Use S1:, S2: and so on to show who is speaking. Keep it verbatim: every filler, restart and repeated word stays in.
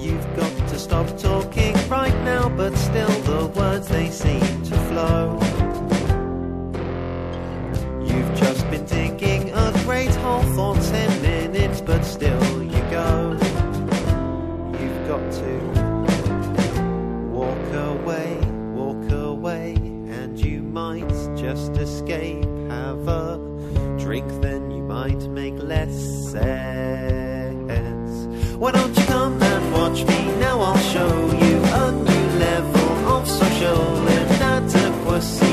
S1: You've got to stop talking right now, but still the words they seem to flow. You've just been digging a great hole for ten minutes, but still you go. You've got to walk away, walk away, and you might just escape. Have a drink, then you might make less sense. Why don't you come and watch me? Now I'll show you a new level of social inadequacy.